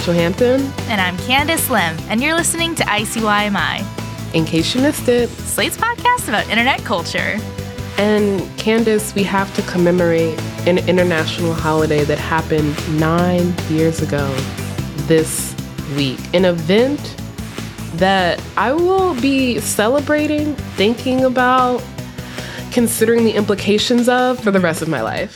Rachel Hampton. And I'm Candace Lim, and you're listening to ICYMI. In case you missed it, Slate's podcast about internet culture. And Candace, we have to commemorate an international holiday that happened 9 years ago this week. An event that I will be celebrating, thinking about, considering the implications of for the rest of my life.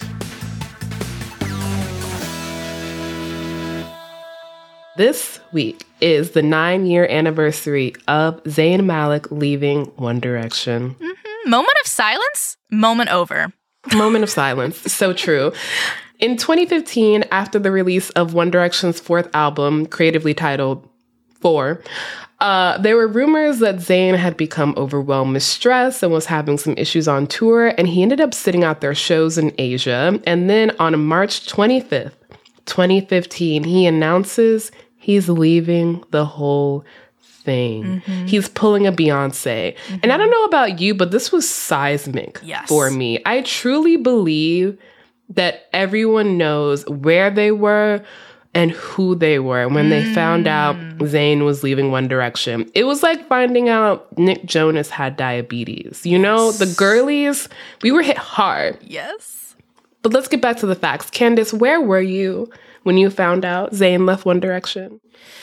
This week is the 9-year anniversary of Zayn Malik leaving One Direction. Mm-hmm. Moment of silence, moment over. Moment of silence. So true. In 2015, after the release of One Direction's fourth album, creatively titled 4, there were rumors that Zayn had become overwhelmed with stress and was having some issues on tour, and he ended up sitting out their shows in Asia. And then on March 25th, 2015, he announces he's leaving the whole thing. Mm-hmm. He's pulling a Beyonce. Mm-hmm. And I don't know about you, but this was seismic for me. I truly believe that everyone knows where they were and who they were when they found out Zayn was leaving One Direction. It was like finding out Nick Jonas had diabetes. You know, the girlies, we were hit hard. Yes. But let's get back to the facts. Candace, where were you when you found out Zayn left One Direction?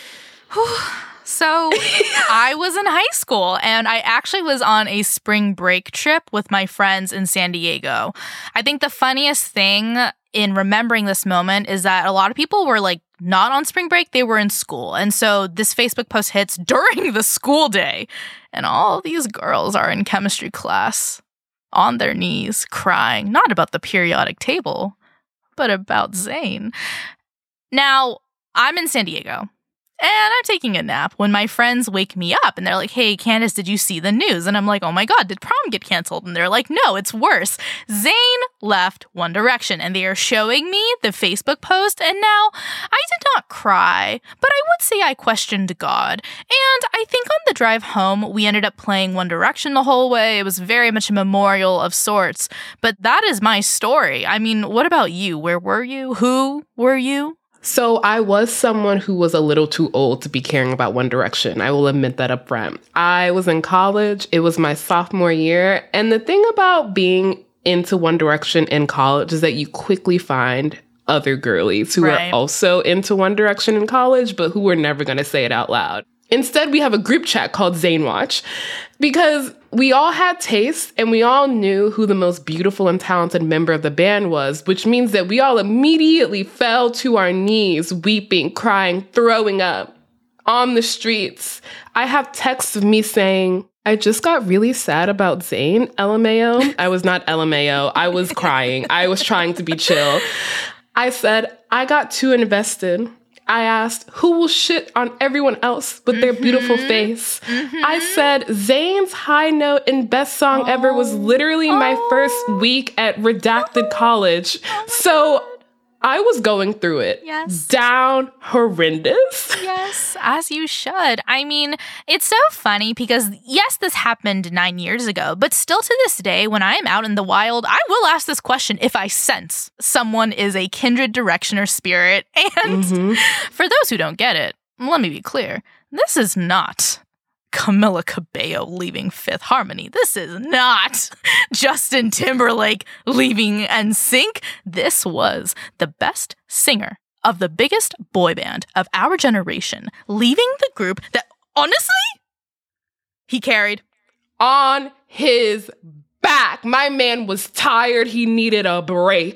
So I was in high school, and I actually was on a spring break trip with my friends in San Diego. I think the funniest thing in remembering this moment is that a lot of people were like not on spring break, they were in school. And so this Facebook post hits during the school day, and all these girls are in chemistry class on their knees crying, not about the periodic table, but about Zayn. Now, I'm in San Diego. And I'm taking a nap when my friends wake me up and they're like, hey, Candace, did you see the news? And I'm like, oh my God, did prom get canceled? And they're like, no, it's worse. Zayn left One Direction, and they are showing me the Facebook post. And now I did not cry, but I would say I questioned God. And I think on the drive home, we ended up playing One Direction the whole way. It was very much a memorial of sorts. But that is my story. I mean, what about you? Where were you? Who were you? So I was someone who was a little too old to be caring about One Direction. I will admit that up front. I was in college. It was my sophomore year. And the thing about being into One Direction in college is that you quickly find other girlies who are also into One Direction in college, but who are never going to say it out loud. Instead, we have a group chat called Zayn Watch because we all had taste and we all knew who the most beautiful and talented member of the band was, which means that we all immediately fell to our knees, weeping, crying, throwing up on the streets. I have texts of me saying, I just got really sad about Zayn, LMAO. I was not LMAO. I was crying. I was trying to be chill. I said, I got too invested. I asked, who will shit on everyone else with their beautiful face? I said, Zayn's high note and best song ever was literally my first week at redacted college. So I was going through it. Yes. Down horrendous. Yes, as you should. I mean, it's so funny because, yes, this happened 9 years ago, but still to this day, when I am out in the wild, I will ask this question if I sense someone is a kindred direction or spirit. And for those who don't get it, let me be clear. This is not Camila Cabello leaving Fifth Harmony. This is not Justin Timberlake leaving NSYNC. This was the best singer of the biggest boy band of our generation, leaving the group that, honestly, he carried on his back. My man was tired. He needed a break.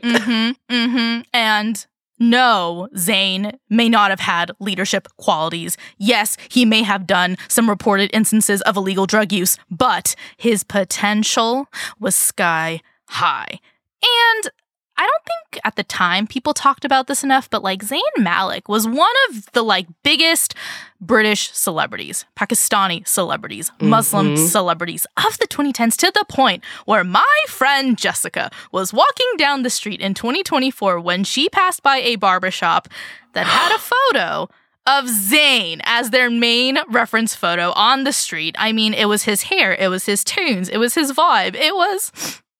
And no, Zayn may not have had leadership qualities. Yes, he may have done some reported instances of illegal drug use, but his potential was sky high. And I don't think at the time people talked about this enough, but like Zayn Malik was one of the like biggest British celebrities, Pakistani celebrities, Muslim celebrities of the 2010s, to the point where my friend Jessica was walking down the street in 2024 when she passed by a barbershop that had a photo of Zayn as their main reference photo on the street. I mean, it was his hair, it was his tunes, it was his vibe, it was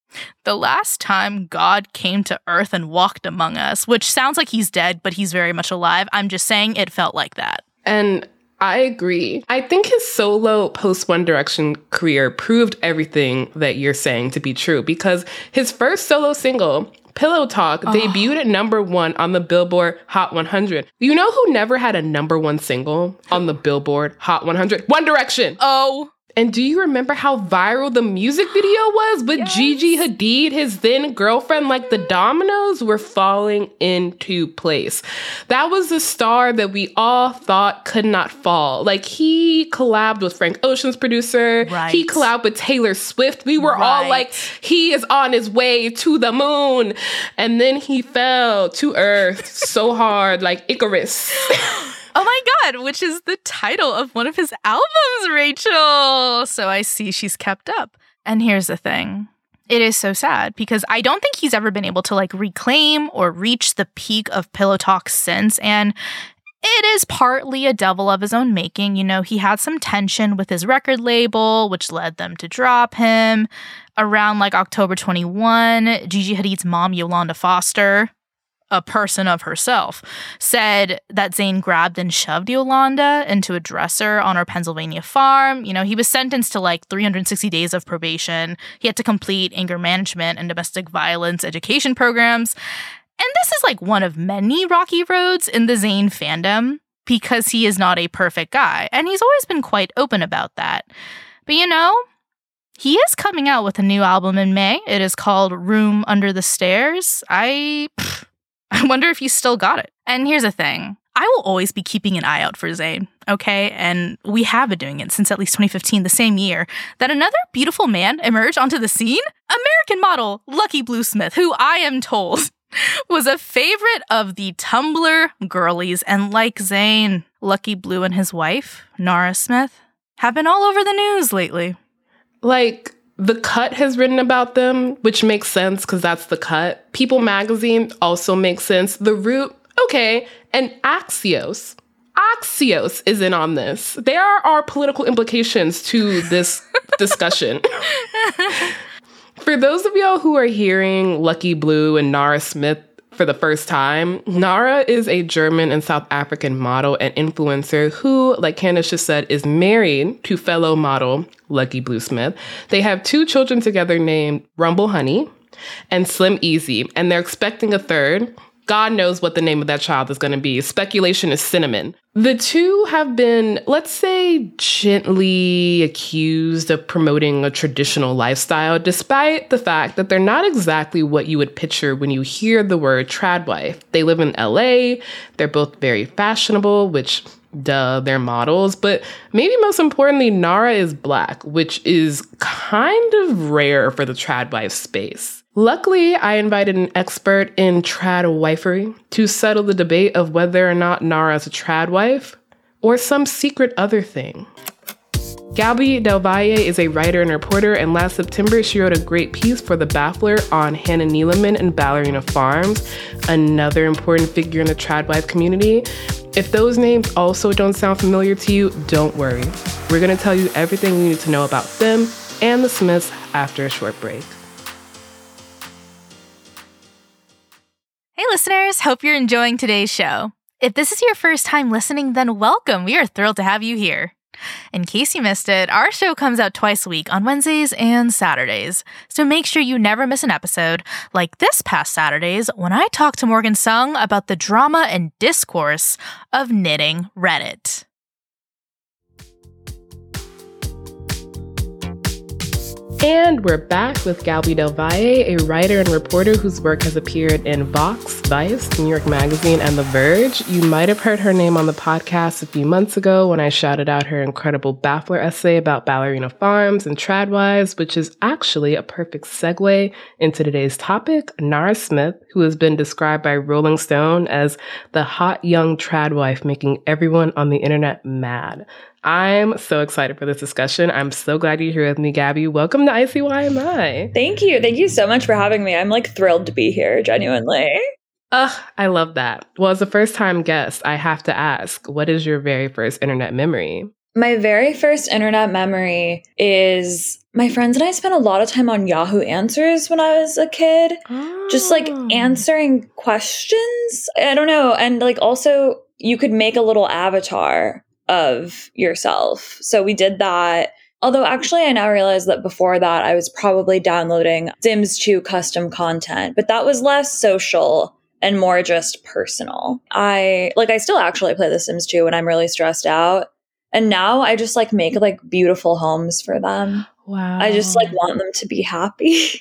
The last time God came to earth and walked among us, which sounds like he's dead, but he's very much alive. I'm just saying it felt like that. And I agree. I think his solo post One Direction career proved everything that you're saying to be true, because his first solo single, Pillow Talk, debuted at #1 on the Billboard Hot 100. You know who never had a #1 single on the Billboard Hot 100? One Direction. Oh. And do you remember how viral the music video was with Gigi Hadid, his then girlfriend? Like, the dominoes were falling into place. That was the star that we all thought could not fall. Like, he collabed with Frank Ocean's producer. Right. He collabed with Taylor Swift. We were all like, he is on his way to the moon. And then he fell to earth so hard, like Icarus. Oh my God, which is the title of one of his albums, Rachel. So I see she's kept up. And here's the thing. It is so sad because I don't think he's ever been able to reclaim or reach the peak of Pillow Talk since. And it is partly a devil of his own making. You know, he had some tension with his record label, which led them to drop him. Around October 21, Gigi Hadid's mom, Yolanda Foster, a person of herself, said that Zayn grabbed and shoved Yolanda into a dresser on her Pennsylvania farm. You know, he was sentenced to 360 days of probation. He had to complete anger management and domestic violence education programs. And this is one of many rocky roads in the Zayn fandom because he is not a perfect guy. And he's always been quite open about that. But he is coming out with a new album in May. It is called Room Under the Stairs. I wonder if he's still got it. And here's the thing. I will always be keeping an eye out for Zayn, okay? And we have been doing it since at least 2015, the same year that another beautiful man emerged onto the scene. American model Lucky Blue Smith, who I am told was a favorite of the Tumblr girlies. And like Zayn, Lucky Blue and his wife, Nara Smith, have been all over the news lately. The Cut has written about them, which makes sense because that's The Cut. People Magazine also makes sense. The Root, okay. And Axios is in on this. There are political implications to this discussion. For those of y'all who are hearing Lucky Blue and Nara Smith for the first time, Nara is a German and South African model and influencer who, like Candace just said, is married to fellow model Lucky Blue Smith. They have 2 children together named Rumble Honey and Slim Easy, and they're expecting a third. God knows what the name of that child is going to be. Speculation is Cinnamon. The 2 have been, let's say, gently accused of promoting a traditional lifestyle, despite the fact that they're not exactly what you would picture when you hear the word trad wife. They live in LA. They're both very fashionable, which, duh, they're models. But maybe most importantly, Nara is Black, which is kind of rare for the trad wife space. Luckily, I invited an expert in trad wifery to settle the debate of whether or not Nara is a trad wife or some secret other thing. Gabi Del Valle is a writer and reporter, and last September she wrote a great piece for The Baffler on Hannah Neeleman and Ballerina Farms, another important figure in the trad wife community. If those names also don't sound familiar to you, don't worry. We're going to tell you everything you need to know about them and the Smiths after a short break. Hey listeners, hope you're enjoying today's show. If this is your first time listening, then welcome. We are thrilled to have you here. In case you missed it, our show comes out twice a week on Wednesdays and Saturdays. So make sure you never miss an episode, like this past Saturdays when I talked to Morgan Sung about the drama and discourse of knitting Reddit. And we're back with Gabi Del Valle, a writer and reporter whose work has appeared in Vox, Vice, New York Magazine, and The Verge. You might have heard her name on the podcast a few months ago when I shouted out her incredible Baffler essay about Ballerina Farms and Tradwives, which is actually a perfect segue into today's topic, Nara Smith, who has been described by Rolling Stone as the hot young tradwife making everyone on the internet mad. I'm so excited for this discussion. I'm so glad you're here with me, Gabi. Welcome to ICYMI. Thank you. Thank you so much for having me. I'm thrilled to be here, genuinely. I love that. Well, as a first-time guest, I have to ask, what is your very first internet memory? My very first internet memory is my friends and I spent a lot of time on Yahoo Answers when I was a kid. Just like answering questions. I don't know. And like also you could make a little avatar of yourself. So we did that. Although actually I now realize that before that I was probably downloading Sims 2 custom content, but that was less social and more just personal. I still actually play The Sims 2 when I'm really stressed out. And now I just like make like beautiful homes for them. Wow. I just like want them to be happy.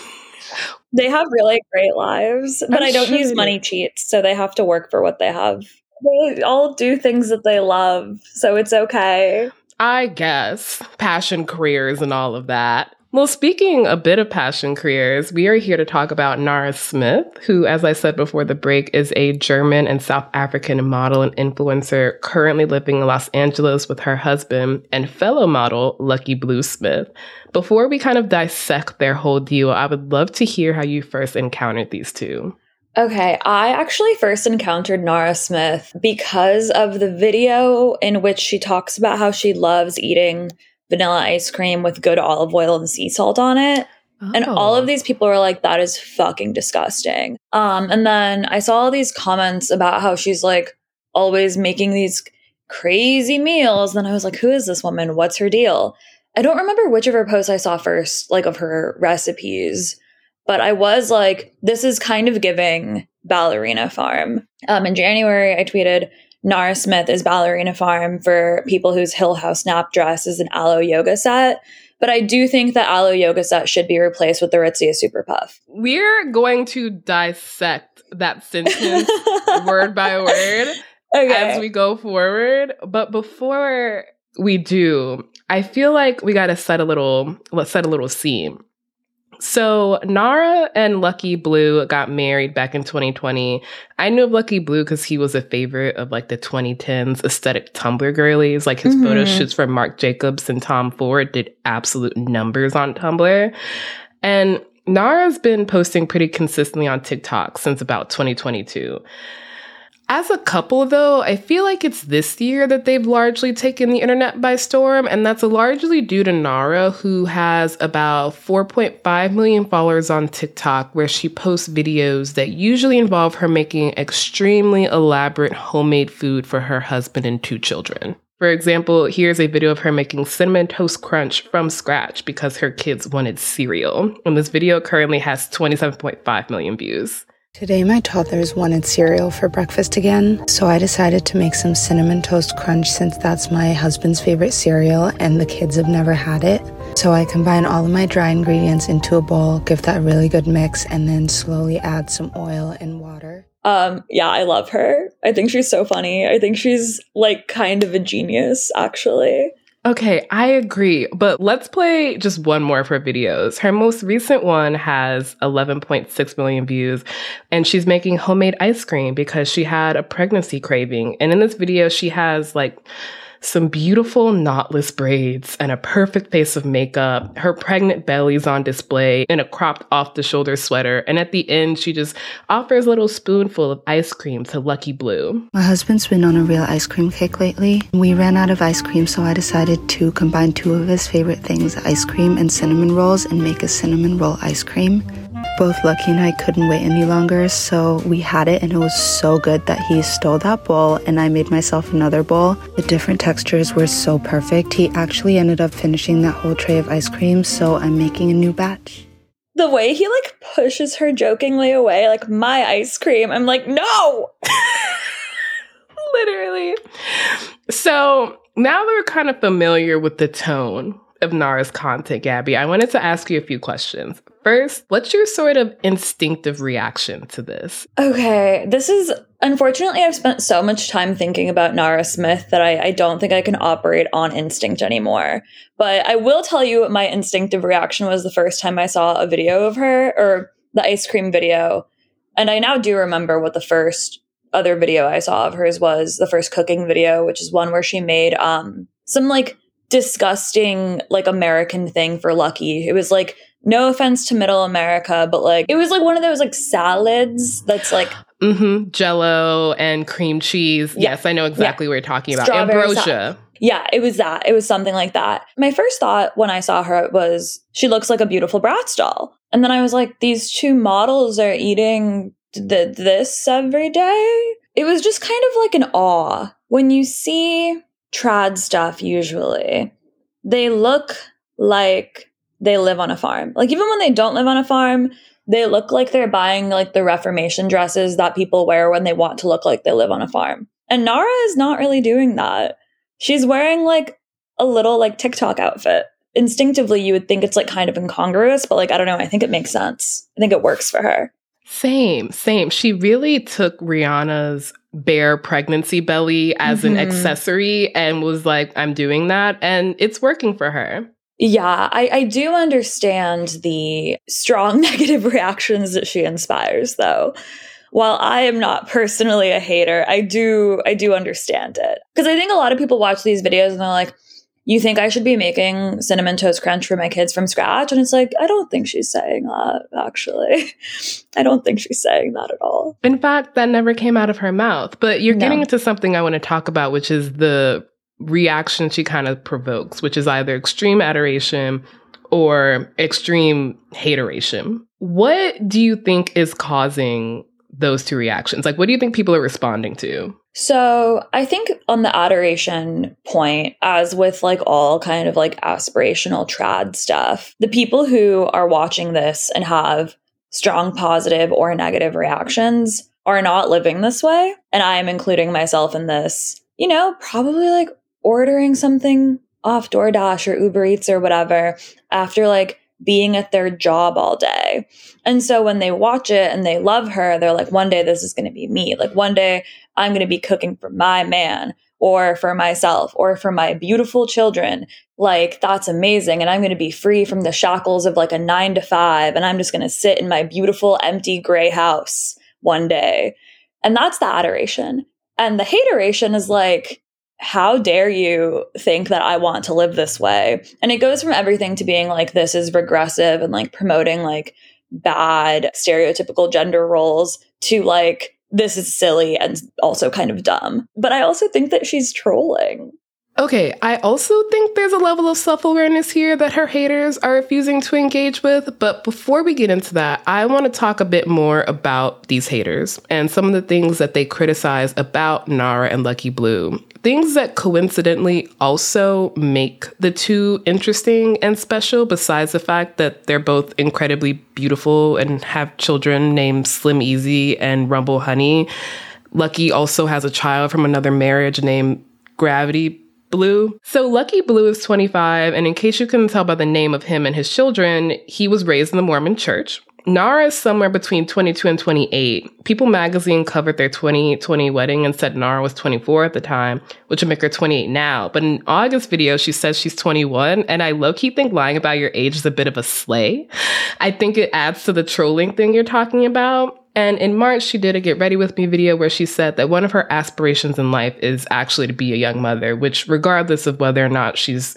They have really great lives, but I don't use money cheats, so they have to work for what they have. They all do things that they love, so it's okay. I guess. Passion careers and all of that. Well, speaking a bit of passion careers, we are here to talk about Nara Smith, who, as I said before the break, is a German and South African model and influencer currently living in Los Angeles with her husband and fellow model, Lucky Blue Smith. Before we kind of dissect their whole deal, I would love to hear how you first encountered these two. Okay, I actually first encountered Nara Smith because of the video in which she talks about how she loves eating vanilla ice cream with good olive oil and sea salt on it. Oh. And all of these people were like, that is fucking disgusting. And then I saw all these comments about how she's like always making these crazy meals. Then I was like, who is this woman? What's her deal? I don't remember which of her posts I saw first, like of her recipes, but I was like, this is kind of giving Ballerina Farm. In January, I tweeted, Nara Smith is Ballerina Farm for people whose Hill House nap dress is an Aloe yoga set. But I do think that Aloe yoga set should be replaced with the Aritzia Super Puff. We're going to dissect that sentence word by word as we go forward. But before we do, I feel like we got to set a little scene. So Nara and Lucky Blue got married back in 2020. I knew of Lucky Blue because he was a favorite of like the 2010s aesthetic Tumblr girlies. Like his photo shoots for Marc Jacobs and Tom Ford did absolute numbers on Tumblr. And Nara's been posting pretty consistently on TikTok since about 2022. As a couple, though, I feel like it's this year that they've largely taken the internet by storm, and that's largely due to Nara, who has about 4.5 million followers on TikTok, where she posts videos that usually involve her making extremely elaborate homemade food for her husband and 2 children. For example, here's a video of her making Cinnamon Toast Crunch from scratch because her kids wanted cereal, and this video currently has 27.5 million views. Today my toddlers wanted cereal for breakfast again, so I decided to make some Cinnamon Toast Crunch since that's my husband's favorite cereal and the kids have never had it. So I combine all of my dry ingredients into a bowl, give that a really good mix, and then slowly add some oil and water. Yeah, I love her. I think she's so funny. I think she's like kind of a genius, actually. Okay, I agree, but let's play just one more of her videos. Her most recent one has 11.6 million views, and she's making homemade ice cream because she had a pregnancy craving. And in this video, she has like some beautiful knotless braids and a perfect face of makeup. Her pregnant belly's on display in a cropped off-the-shoulder sweater. And at the end, she just offers a little spoonful of ice cream to Lucky Blue. My husband's been on a real ice cream kick lately. We ran out of ice cream, so I decided to combine 2 of his favorite things, ice cream and cinnamon rolls, and make a cinnamon roll ice cream. Both Lucky and I couldn't wait any longer, so we had it, and it was so good that he stole that bowl, and I made myself another bowl. The different textures were so perfect. He actually ended up finishing that whole tray of ice cream, so I'm making a new batch. The way he like pushes her jokingly away, like, my ice cream, I'm like, no! Literally. So now that we're kind of familiar with the tone of Nara's content, Gabby, I wanted to ask you a few questions. First, what's your sort of instinctive reaction to this? Okay, this is, unfortunately, I've spent so much time thinking about Nara Smith that I don't think I can operate on instinct anymore. But I will tell you what my instinctive reaction was the first time I saw a video of her, or the ice cream video. And I now do remember what the first other video I saw of hers was, the first cooking video, which is one where she made some like disgusting like American thing for Lucky. It was like, no offense to middle America, but like it was like one of those like salads that's like Jell-O and cream cheese. Yeah. Yes, I know exactly what you're talking about. Strawberry Ambrosia. Yeah, it was that. It was something like that. My first thought when I saw her was, she looks like a beautiful Bratz doll. And then I was like, these two models are eating this every day? It was just kind of like an awe. When you see trad stuff, usually, they look like they live on a farm. Like, even when they don't live on a farm, they look like they're buying like the Reformation dresses that people wear when they want to look like they live on a farm. And Nara is not really doing that. She's wearing like a little like TikTok outfit. Instinctively, you would think it's like kind of incongruous, but like, I don't know. I think it makes sense. I think it works for her. Same. She really took Rihanna's bare pregnancy belly as an accessory and was like, I'm doing that. And it's working for her. Yeah, I do understand the strong negative reactions that she inspires, though. While I am not personally a hater, I do understand it. Because I think a lot of people watch these videos and they're like, you think I should be making Cinnamon Toast Crunch for my kids from scratch? And it's like, I don't think she's saying that, actually. I don't think she's saying that at all. In fact, that never came out of her mouth. But you're getting into something I want to talk about, which is the reaction she kind of provokes, which is either extreme adoration or extreme hateration. What do you think is causing those two reactions? Like, what do you think people are responding to? So I think on the adoration point, as with like all kind of like aspirational trad stuff, the people who are watching this and have strong positive or negative reactions are not living this way. And I am including myself in this, probably like ordering something off DoorDash or Uber Eats or whatever after like being at their job all day. And so when they watch it and they love her, they're like, one day this is going to be me. Like, one day I'm going to be cooking for my man or for myself or for my beautiful children. Like, that's amazing. And I'm going to be free from the shackles of like a 9 to 5. And I'm just going to sit in my beautiful empty gray house one day. And that's the adoration. And the hateration is like, how dare you think that I want to live this way? And it goes from everything to being like, this is regressive and like promoting like bad stereotypical gender roles to like, this is silly and also kind of dumb. But I also think that she's trolling. Okay, I also think there's a level of self-awareness here that her haters are refusing to engage with. But before we get into that, I want to talk a bit more about these haters and some of the things that they criticize about Nara and Lucky Blue. Things that coincidentally also make the two interesting and special, besides the fact that they're both incredibly beautiful and have children named Slim Easy and Rumble Honey. Lucky also has a child from another marriage named Gravity Blue. So Lucky Blue is 25, and in case you couldn't tell by the name of him and his children, he was raised in the Mormon church. Nara is somewhere between 22 and 28. People magazine covered their 2020 wedding and said Nara was 24 at the time, which would make her 28 now. But in August's video, she says she's 21, and I low-key think lying about your age is a bit of a slay. I think it adds to the trolling thing you're talking about. And in March, she did a Get Ready With Me video where she said that one of her aspirations in life is actually to be a young mother, which regardless of whether or not she's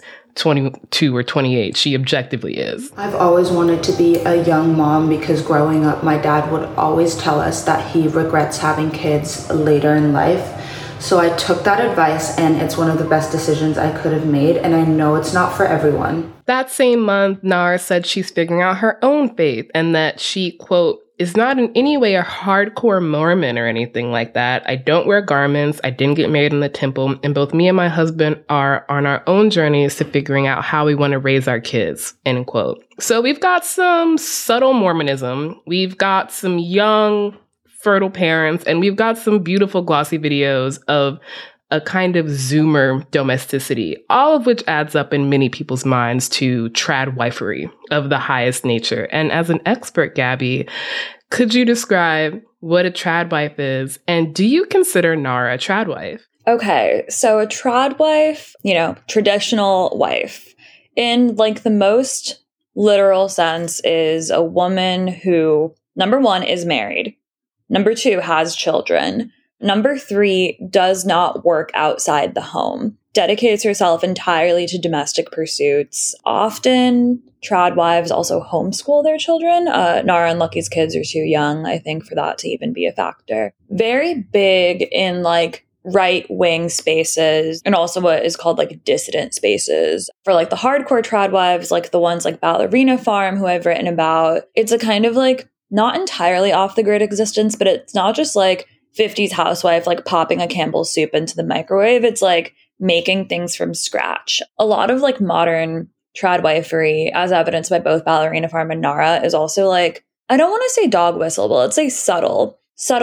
22 or 28, she objectively is. I've always wanted to be a young mom because growing up, my dad would always tell us that he regrets having kids later in life. So I took that advice, and it's one of the best decisions I could have made, and I know it's not for everyone. That same month, Nara said she's figuring out her own faith and that she, quote, is not in any way a hardcore Mormon or anything like that. I don't wear garments. I didn't get married in the temple. And both me and my husband are on our own journeys to figuring out how we want to raise our kids, end quote. So we've got some subtle Mormonism. We've got some young, fertile parents, and we've got some beautiful glossy videos of a kind of Zoomer domesticity, all of which adds up in many people's minds to trad wifery of the highest nature. And as an expert, Gabby, could you describe what a trad wife is? And do you consider Nara a trad wife? Okay, so a trad wife, traditional wife, in like the most literal sense, is a woman who, number one, is married. Number two, has children. Number three, does not work outside the home. dedicates herself entirely to domestic pursuits. Often, trad wives also homeschool their children. Nara and Lucky's kids are too young, I think, for that to even be a factor. Very big in like right-wing spaces and also what is called like dissident spaces. For like the hardcore trad wives, like the ones like Ballerina Farm, who I've written about, it's a kind of like not entirely off-the-grid existence, but it's not just like 50s housewife like popping a Campbell's soup into the microwave. It's like making things from scratch. A lot of like modern tradwifery, as evidenced by both Ballerina Farm and Nara, is also like, I don't want to say dog whistle, but let's say subtle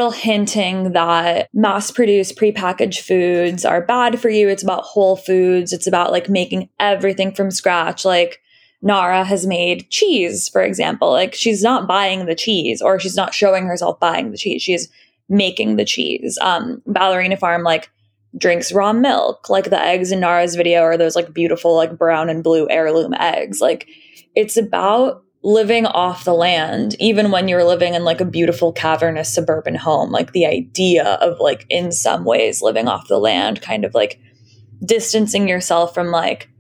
hinting that mass-produced prepackaged foods are bad for you. It's about whole foods. It's about like making everything from scratch. Like Nara has made cheese, for example. Like she's not buying the cheese, or she's not showing herself buying the cheese. She's making the cheese. Ballerina Farm like drinks raw milk. Like the eggs in Nara's video are those like beautiful like brown and blue heirloom eggs. Like it's about living off the land, even when you're living in like a beautiful cavernous suburban home. Like the idea of like in some ways living off the land, kind of like distancing yourself from like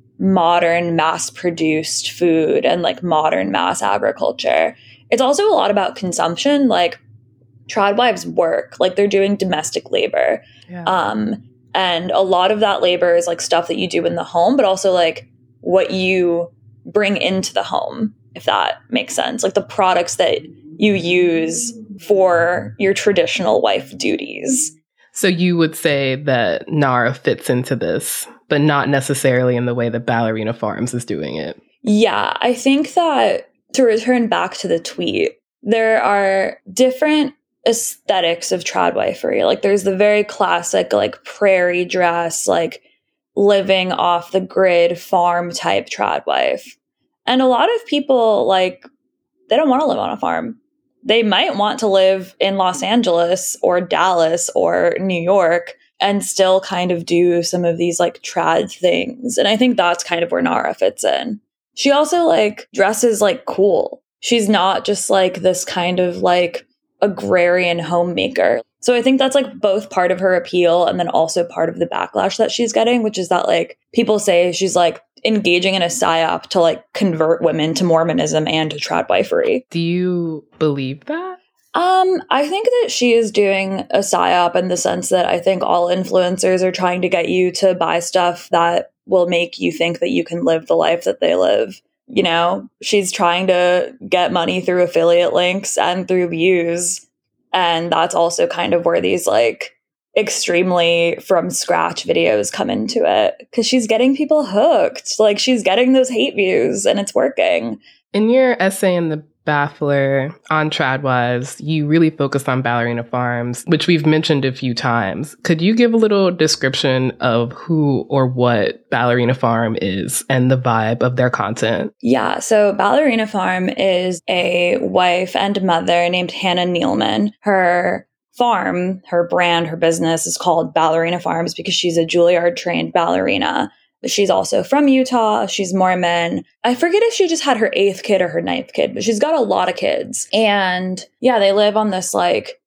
modern mass produced food and like modern mass agriculture. It's also a lot about consumption. Like trad wives work, like they're doing domestic labor. Yeah. And a lot of that labor is like stuff that you do in the home, but also like what you bring into the home, if that makes sense. Like the products that you use for your traditional wife duties. So you would say that Nara fits into this, but not necessarily in the way that Ballerina Farms is doing it. Yeah, I think that to return back to the tweet, there are different aesthetics of tradwifery. Like there's the very classic like prairie dress, like living off the grid farm type tradwife. And a lot of people like they don't want to live on a farm. They might want to live in Los Angeles or Dallas or New York and still kind of do some of these like trad things. And I think that's kind of where Nara fits in. She also like dresses like cool. She's not just like this kind of like agrarian homemaker. So I think that's like both part of her appeal and then also part of the backlash that she's getting, which is that like people say she's like engaging in a psyop to like convert women to Mormonism and to tradwifery. Do you believe that? I think that she is doing a psyop in the sense that I think all influencers are trying to get you to buy stuff that will make you think that you can live the life that they live. You know, she's trying to get money through affiliate links and through views. And that's also kind of where these like extremely from scratch videos come into it, because she's getting people hooked. Like she's getting those hate views and it's working. In your essay in the Baffler on Tradwives, you really focused on Ballerina Farms, which we've mentioned a few times. Could you give a little description of who or what Ballerina Farm is and the vibe of their content? Yeah, so Ballerina Farm is a wife and mother named Hannah Neilman. Her farm, her brand, her business is called Ballerina Farms because she's a Juilliard-trained ballerina. She's also from Utah. She's Mormon. I forget if she just had her 8th kid or her 9th kid, but she's got a lot of kids. And yeah, they live on this like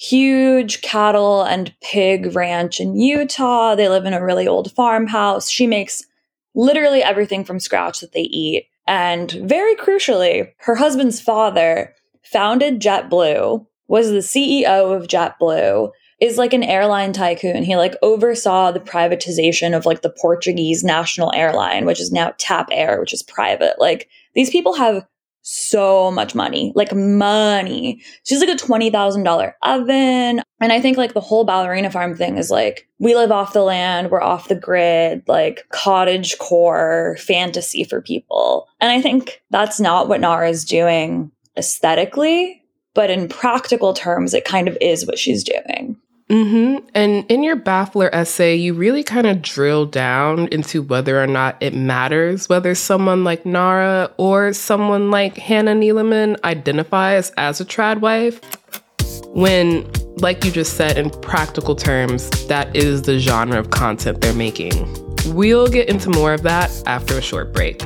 huge cattle and pig ranch in Utah. They live in a really old farmhouse. She makes literally everything from scratch that they eat. And very crucially, her husband's father founded JetBlue, was the CEO of JetBlue, is like an airline tycoon. He like oversaw the privatization of like the Portuguese national airline, which is now TAP Air, which is private. Like these people have so much money, like money. She's like a $20,000 oven. And I think like the whole Ballerina Farm thing is like, we live off the land, we're off the grid, like cottage core fantasy for people. And I think that's not what Nara is doing aesthetically, but in practical terms, it kind of is what she's doing. Mm-hmm. And in your Baffler essay, you really kind of drill down into whether or not it matters whether someone like Nara or someone like Hannah Neilman identifies as a trad wife, when, like you just said, in practical terms, that is the genre of content they're making. We'll get into more of that after a short break.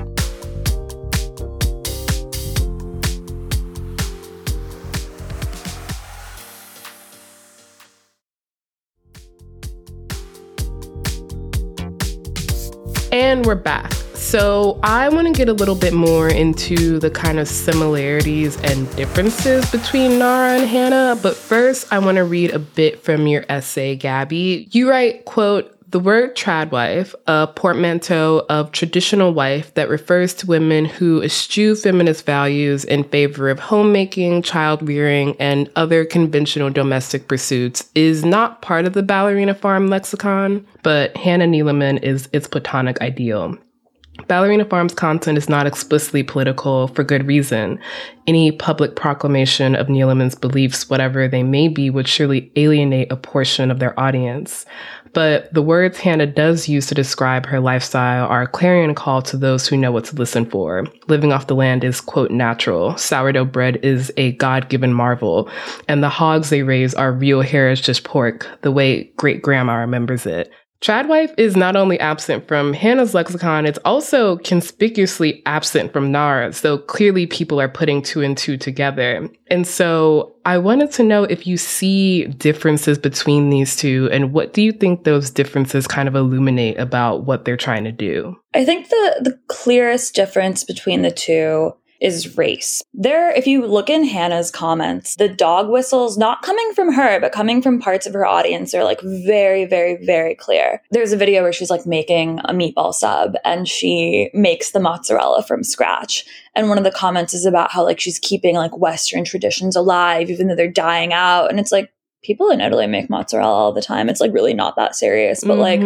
And we're back. So I want to get a little bit more into the kind of similarities and differences between Nara and Hannah. But first, I want to read a bit from your essay, Gabby. You write, quote, "The word tradwife, a portmanteau of traditional wife that refers to women who eschew feminist values in favor of homemaking, child-rearing, and other conventional domestic pursuits, is not part of the Ballerina Farm lexicon, but Hannah Neeleman is its platonic ideal. Ballerina Farm's content is not explicitly political for good reason. Any public proclamation of Neeleman's beliefs, whatever they may be, would surely alienate a portion of their audience. But the words Hannah does use to describe her lifestyle are a clarion call to those who know what to listen for. Living off the land is, quote, natural. Sourdough bread is a God-given marvel. And the hogs they raise are real heritage pork, the way great-grandma remembers it. Tradwife is not only absent from Hannah's lexicon, it's also conspicuously absent from Nara's, so clearly people are putting two and two together. And so I wanted to know if you see differences between these two, and what do you think those differences kind of illuminate about what they're trying to do? I think the clearest difference between the two is race. There, if you look in Hannah's comments, the dog whistles, not coming from her, but coming from parts of her audience, are like very, very, very clear. There's a video where she's like making a meatball sub and she makes the mozzarella from scratch. And one of the comments is about how like she's keeping like Western traditions alive, even though they're dying out. And it's like, people in Italy make mozzarella all the time. It's like really not that serious. But like,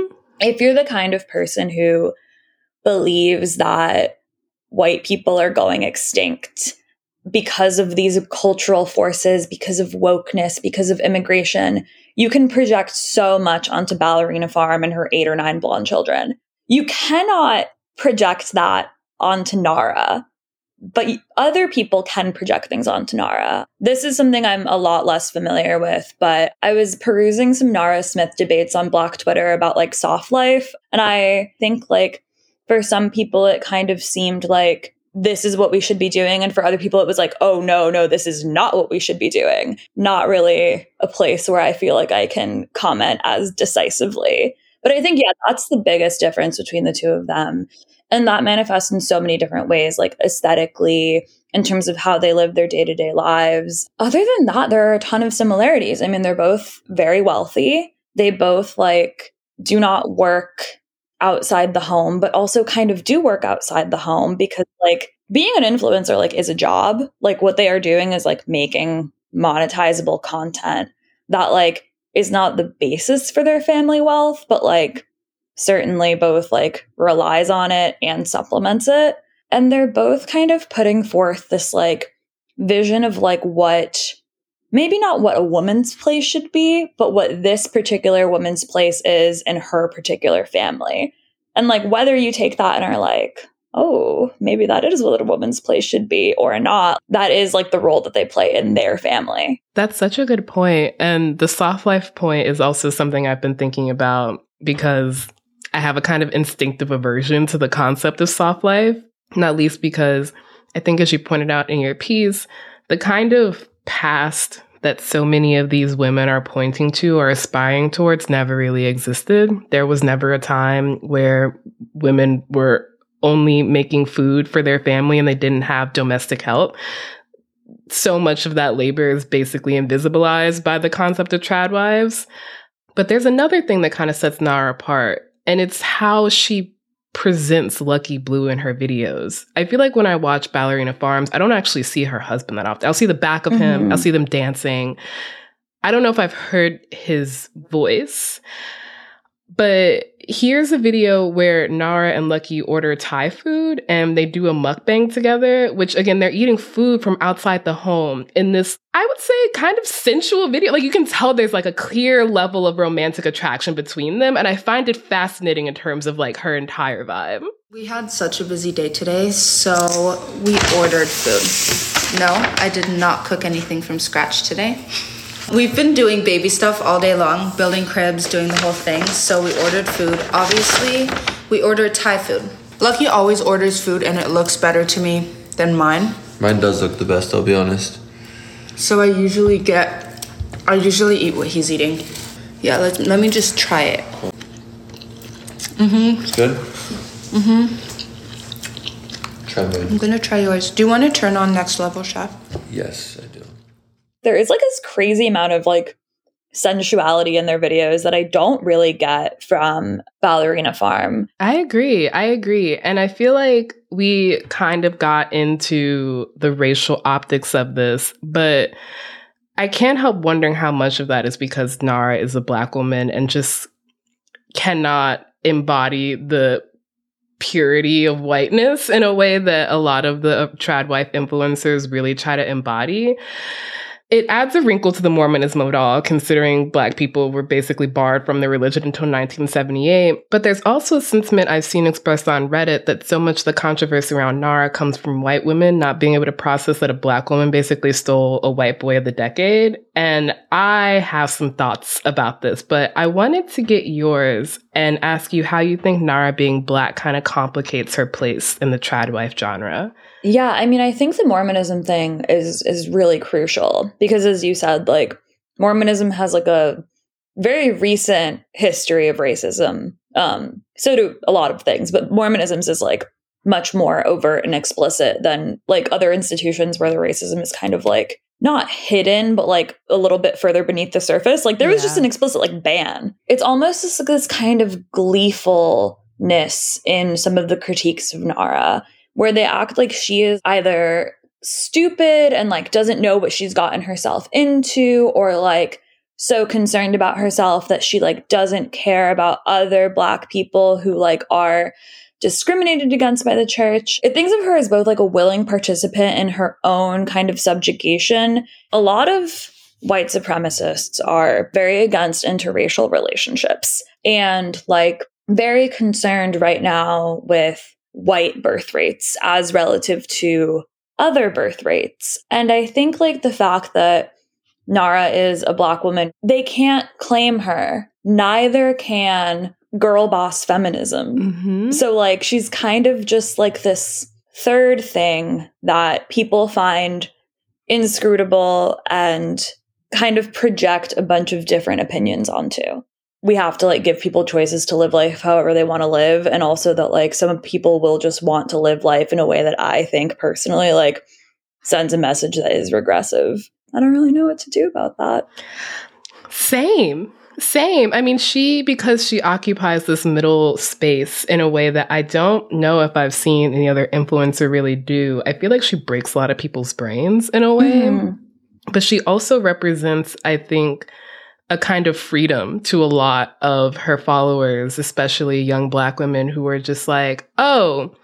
if you're the kind of person who believes that white people are going extinct because of these cultural forces, because of wokeness, because of immigration, you can project so much onto Ballerina Farm and her 8 or 9 blonde children. You cannot project that onto Nara, but other people can project things onto Nara. This is something I'm a lot less familiar with, but I was perusing some Nara Smith debates on Black Twitter about like soft life, and I think like for some people, it kind of seemed like this is what we should be doing. And for other people, it was like, oh, no, this is not what we should be doing. Not really a place where I feel like I can comment as decisively. But I think, yeah, that's the biggest difference between the two of them. And that manifests in so many different ways, like aesthetically, in terms of how they live their day-to-day lives. Other than that, there are a ton of similarities. I mean, they're both very wealthy. They both like do not work outside the home, but also kind of do work outside the home, because like being an influencer like is a job. Like what they are doing is like making monetizable content that like is not the basis for their family wealth, but like certainly both like relies on it and supplements it. And they're both kind of putting forth this like vision of like what, maybe not what a woman's place should be, but what this particular woman's place is in her particular family. And like whether you take that and are like, oh, maybe that is what a woman's place should be or not, that is like the role that they play in their family. That's such a good point. And the soft life point is also something I've been thinking about, because I have a kind of instinctive aversion to the concept of soft life, not least because I think, as you pointed out in your piece, the kind of past that so many of these women are pointing to or aspiring towards never really existed. There was never a time where women were only making food for their family and they didn't have domestic help. So much of that labor is basically invisibilized by the concept of tradwives. But there's another thing that kind of sets Nara apart, and it's how she presents Lucky Blue in her videos. I feel like when I watch Ballerina Farms, I don't actually see her husband that often. I'll see the back of him. I'll see them dancing. I don't know if I've heard his voice. But here's a video where Nara and Lucky order Thai food and they do a mukbang together, which again, they're eating food from outside the home in this, I would say, kind of sensual video. Like you can tell there's like a clear level of romantic attraction between them. And I find it fascinating in terms of like her entire vibe. We had such a busy day today, so we ordered food. No, I did not cook anything from scratch today. We've been doing baby stuff all day long, building cribs, doing the whole thing, so we ordered food. Obviously, we ordered Thai food. Lucky always orders food and it looks better to me than mine. Mine does look the best, I'll be honest. So I usually eat what he's eating. Yeah, let me just try it. It's good? Try mine. I'm gonna try yours. Do you want to turn on Next Level Chef? Yes, I do. There is like this crazy amount of like sensuality in their videos that I don't really get from Ballerina Farm. I agree. And I feel like we kind of got into the racial optics of this, but I can't help wondering how much of that is because Nara is a Black woman and just cannot embody the purity of whiteness in a way that a lot of the trad wife influencers really try to embody. It adds a wrinkle to the Mormonism of it all, considering Black people were basically barred from their religion until 1978. But there's also a sentiment I've seen expressed on Reddit that so much of the controversy around Nara comes from white women not being able to process that a Black woman basically stole a white boy of the decade. And I have some thoughts about this, but I wanted to get yours and ask you how you think Nara being Black kind of complicates her place in the trad wife genre. Yeah, I mean, I think the Mormonism thing is really crucial because, as you said, like Mormonism has like a very recent history of racism. So do a lot of things, but Mormonism's is like much more overt and explicit than like other institutions where the racism is kind of like not hidden, but like a little bit further beneath the surface. Like there was just an explicit like ban. It's almost just like this kind of gleefulness in some of the critiques of Nara, where they act like she is either stupid and like doesn't know what she's gotten herself into, or like so concerned about herself that she like doesn't care about other Black people who like are discriminated against by the church. It thinks of her as both like a willing participant in her own kind of subjugation. A lot of white supremacists are very against interracial relationships and like very concerned right now with white birth rates as relative to other birth rates. And I think like the fact that Nara is a Black woman, they can't claim her. Neither can girl boss feminism. So like she's kind of just like this third thing that people find inscrutable and kind of project a bunch of different opinions onto. We have to like give people choices to live life however they want to live. And also that like some people will just want to live life in a way that I think personally like sends a message that is regressive. I don't really know what to do about that. Same. I mean, because she occupies this middle space in a way that I don't know if I've seen any other influencer really do. I feel like she breaks a lot of people's brains in a way. But she also represents, I think, a kind of freedom to a lot of her followers, especially young Black women who are just like, oh,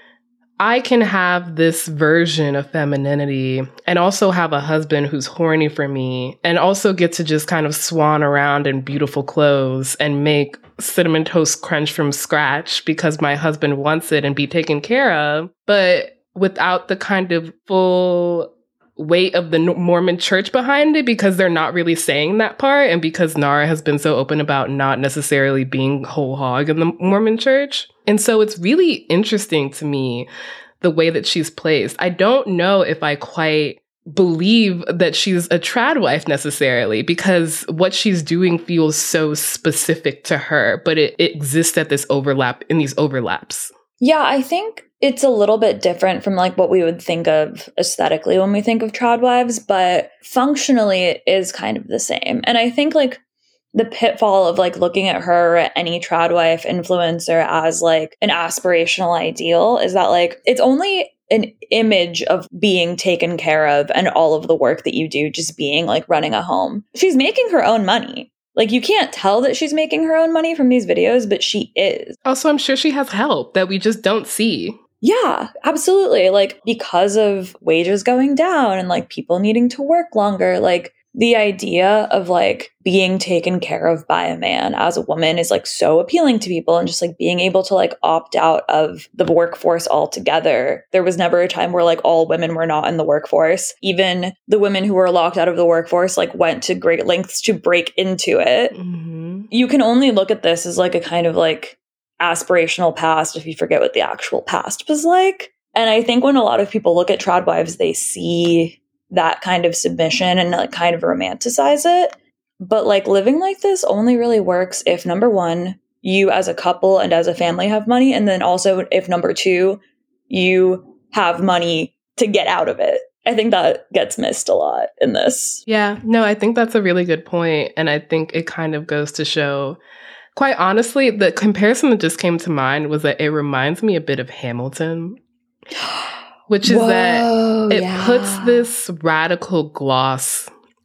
I can have this version of femininity and also have a husband who's horny for me and also get to just kind of swan around in beautiful clothes and make Cinnamon Toast Crunch from scratch because my husband wants it and be taken care of, but without the kind of full weight of the Mormon church behind it, because they're not really saying that part, and because Nara has been so open about not necessarily being whole hog in the Mormon church. And so it's really interesting to me the way that she's placed. I don't know if I quite believe that she's a trad wife necessarily, because what she's doing feels so specific to her, but it exists at this overlap, in these overlaps. Yeah, I think it's a little bit different from like what we would think of aesthetically when we think of trad wives, but functionally it is kind of the same. And I think like the pitfall of like looking at her or any trad wife influencer as like an aspirational ideal is that like it's only an image of being taken care of and all of the work that you do just being like running a home. She's making her own money. Like, you can't tell that she's making her own money from these videos, but she is. Also, I'm sure she has help that we just don't see. Yeah, absolutely. Like, because of wages going down and like people needing to work longer, like the idea of like being taken care of by a man as a woman is like so appealing to people, and just like being able to like opt out of the workforce altogether. There was never a time where like all women were not in the workforce. Even the women who were locked out of the workforce like went to great lengths to break into it. You can only look at this as like a kind of like aspirational past if you forget what the actual past was like. And I think when a lot of people look at trad wives, they see that kind of submission and like kind of romanticize it. But like living like this only really works if, number one, you as a couple and as a family have money. And then also if number 2, you have money to get out of it. I think that gets missed a lot in this. Yeah, no, I think that's a really good point. And I think it kind of goes to show, quite honestly, the comparison that just came to mind was that it reminds me a bit of Hamilton, which is that it puts this radical gloss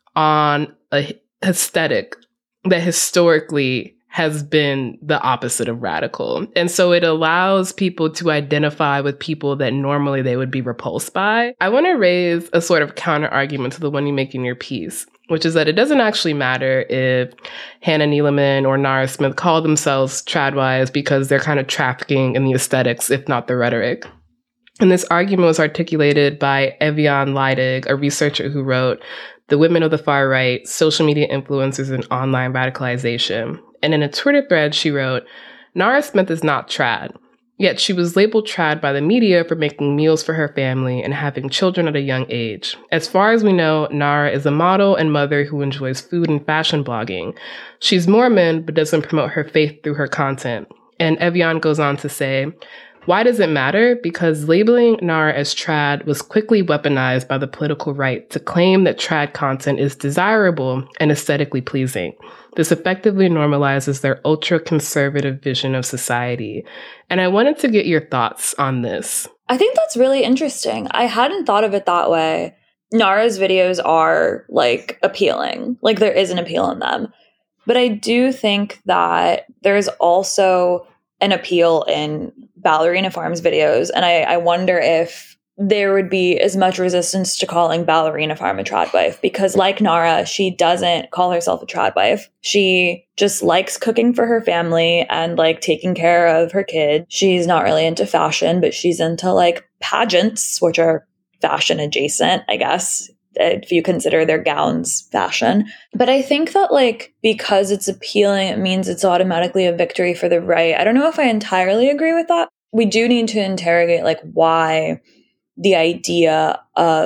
on a aesthetic that historically has been the opposite of radical. And so it allows people to identify with people that normally they would be repulsed by. I want to raise a sort of counter argument to the one you make in your piece, which is that it doesn't actually matter if Hannah Neeleman or Nara Smith call themselves tradwives because they're kind of trafficking in the aesthetics, if not the rhetoric. And this argument was articulated by Evian Leidig, a researcher who wrote The Women of the Far Right, Social Media Influencers and Online Radicalization. And in a Twitter thread, she wrote, Nara Smith is not trad, yet she was labeled trad by the media for making meals for her family and having children at a young age. As far as we know, Nara is a model and mother who enjoys food and fashion blogging. She's Mormon, but doesn't promote her faith through her content. And Evian goes on to say, why does it matter? Because labeling Nara as trad was quickly weaponized by the political right to claim that trad content is desirable and aesthetically pleasing. This effectively normalizes their ultra-conservative vision of society. And I wanted to get your thoughts on this. I think that's really interesting. I hadn't thought of it that way. Nara's videos are, like, appealing. Like, there is an appeal in them. But I do think that there's also an appeal in Ballerina Farm's videos. And I wonder if there would be as much resistance to calling Ballerina Farm a tradwife, because like Nara, she doesn't call herself a tradwife. She just likes cooking for her family and like taking care of her kid. She's not really into fashion, but she's into like pageants, which are fashion adjacent, I guess, if you consider their gowns fashion. But I think that like, because it's appealing, it means it's automatically a victory for the right. I don't know if I entirely agree with that. We do need to interrogate like why the idea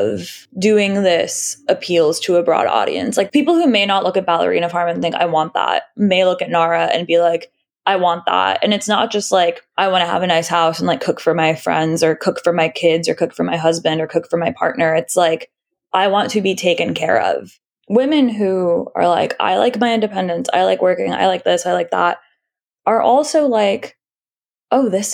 of doing this appeals to a broad audience. Like people who may not look at Ballerina Farm and think, I want that, may look at Nara and be like, I want that. And it's not just like, I want to have a nice house and like cook for my friends or cook for my kids or cook for my husband or cook for my partner. It's like, I want to be taken care of. Women who are like, I like my independence, I like working, I like this, I like that, are also like, oh, this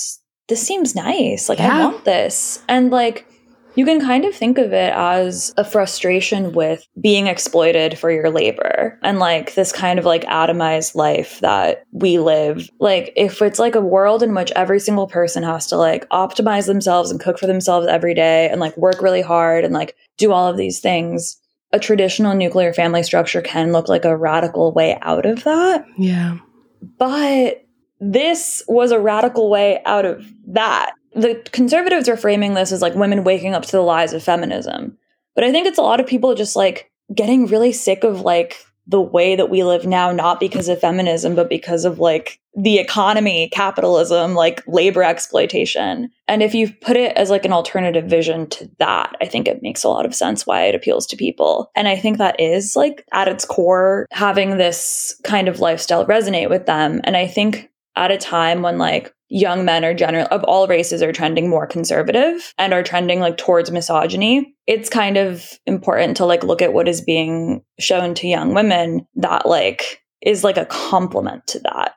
seems nice. Like, I want this. And like, you can kind of think of it as a frustration with being exploited for your labor and like this kind of like atomized life that we live. Like, if it's like a world in which every single person has to like optimize themselves and cook for themselves every day and like work really hard and like do all of these things, a traditional nuclear family structure can look like a radical way out of that. Yeah. But this was a radical way out of that. The conservatives are framing this as like women waking up to the lies of feminism. But I think it's a lot of people just like getting really sick of like the way that we live now, not because of feminism, but because of like the economy, capitalism, like labor exploitation. And if you put it as like an alternative vision to that, I think it makes a lot of sense why it appeals to people. And I think that is like at its core, having this kind of lifestyle resonate with them. And I think at a time when like young men are generally of all races are trending more conservative and are trending like towards misogyny, it's kind of important to like look at what is being shown to young women that like is like a complement to that.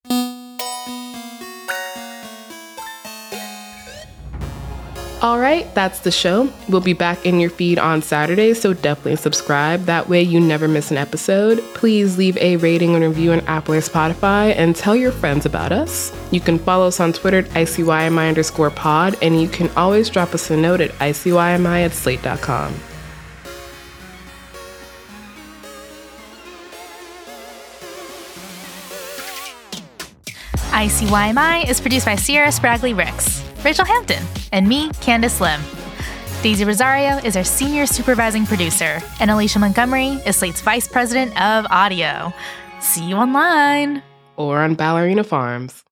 All right, that's the show. We'll be back in your feed on Saturday, so definitely subscribe. That way you never miss an episode. Please leave a rating and review on Apple or Spotify and tell your friends about us. You can follow us on Twitter at ICYMI_pod, and you can always drop us a note at ICYMI@slate.com. ICYMI is produced by Sierra Spragley Ricks, Rachel Hampton, and me, Candace Lim. Daisy Rosario is our senior supervising producer, and Alicia Montgomery is Slate's vice president of audio. See you online. Or on Ballerina Farms.